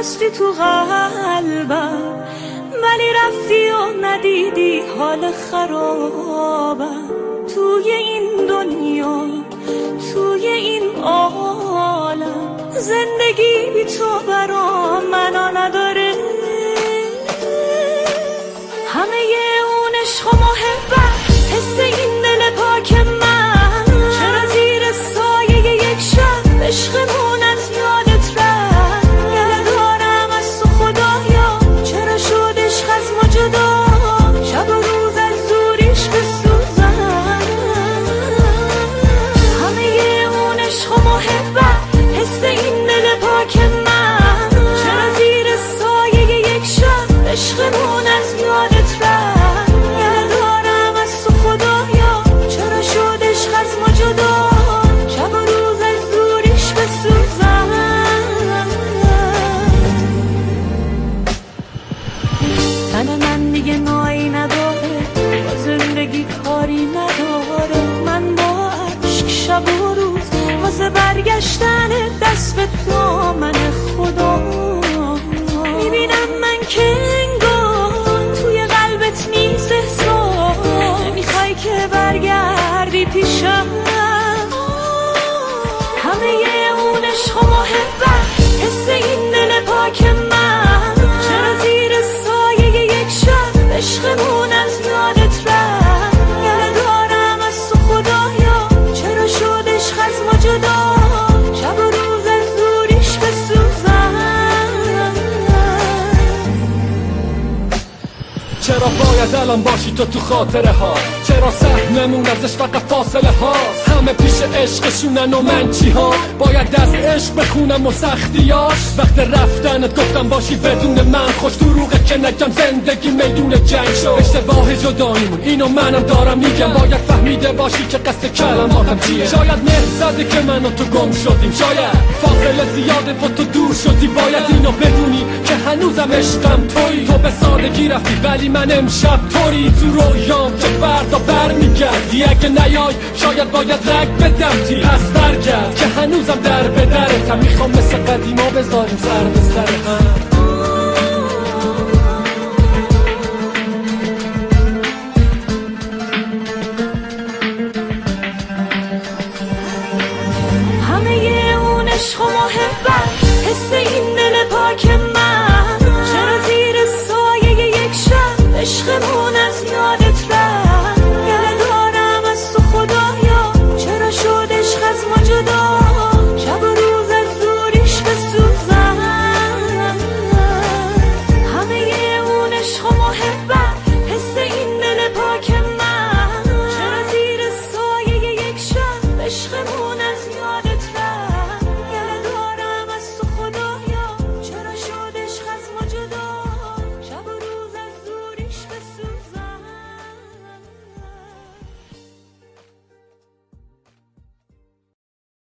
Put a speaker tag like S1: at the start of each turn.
S1: هستی تو قلبم، ولی رفتی و ندیدی حال خرابم. توی این دنیا، توی این عالم، زندگی بی تو برام معنا نداره. همه اون عشق و محبت، حس این دل پاک من، چرا زیر سایه یک شب عشقمون از یادت رفت؟ دل دارم از تو خدایا، چرا شد عشق از ما جدا؟ شب و روز از دوریش بسوزم. همه اون عشق و محبت، حس این دل پاک من، چرا زیر سایه یک شب عشقمون از یادت رفت؟ دل دارم از تو خدایا، چرا شد عشق از ما جدا؟ شب و روز از دوریش بسوزم. تن من دیگه نایی نداره، با زندگی کاری نداره. من با عشق شب و روز واسه برگشتن دست به دامن خدا. میبینم من که انگار توی قلبت نیست احساس، نمیخوای که برگردی پیشم. همه اون عشق و محبت، حس این دل پاک من، چرا زیر سایه یک شب عشقمون از یادت رفت؟ دل دارم از تو خدایا، چرا شد عشق از ما جدا؟ شب و روز از دوریش بسوزم.
S2: چرا باید الان باشی تو خاطره ها؟ چرا سهممون ازش فقط فاصله هاست؟ همه پیش عشقشونن و من چی ها؟ باید از عشق بخونم و سختیاش. وقت رفتنت گفتم باشی بدون من، خوش دروغه که نگم زندگی میدون جنگ شد. اشتباه جداییمون اینو منم دارم میگم، باید فهمیده باشی که قصد کلماتم چیه. شاید مهر زده که من و تو گم شدیم، شاید فاصله زیاده با تو دور شدی. باید اینو بدونی که هنوزم عشقم تویی. تو به سادگی رفتی ولی من امشب طوری تو رویام که فردا برمیگردی. اگه نیای شاید باید رگ بدم تی، پس برگرد که هنوزم در به درتم. میخوام مثل قدیما بذاریم سر به سر هم.
S1: همه اون عشق و محبت،